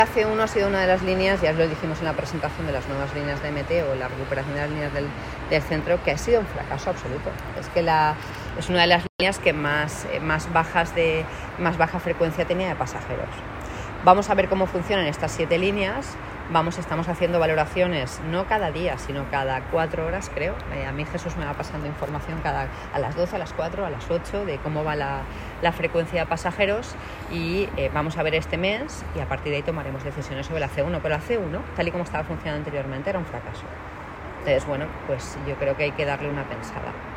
La C1 ha sido una de las líneas, ya lo dijimos en la presentación de las nuevas líneas de MT o la recuperación de las líneas del centro, que ha sido un fracaso absoluto. Es que es una de las líneas que más baja frecuencia tenía de pasajeros. Vamos a ver cómo funcionan estas 7 líneas. Estamos haciendo valoraciones no cada día, sino cada 4 horas, creo. A mí Jesús me va pasando información a las 12, a las 4, a las 8 de cómo va la frecuencia de pasajeros y vamos a ver este mes y a partir de ahí tomaremos decisiones sobre la C1. Pero la C1, tal y como estaba funcionando anteriormente, era un fracaso. Entonces, bueno, pues yo creo que hay que darle una pensada.